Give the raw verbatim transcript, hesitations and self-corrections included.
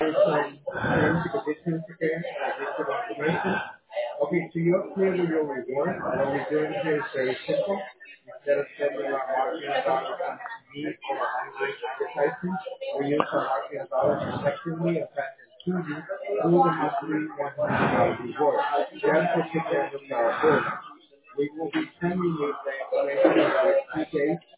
share some terms and conditions again and additional information. Okay, to you clear with your reward, what we're doing here is very simple. Instead of spending our marketing dollars on T V or online advertising, we use our marketing dollars effectively and pass it to you through the monthly one hundred dollars reward. Just to prepare with our board. We will be sending you the information in the next few days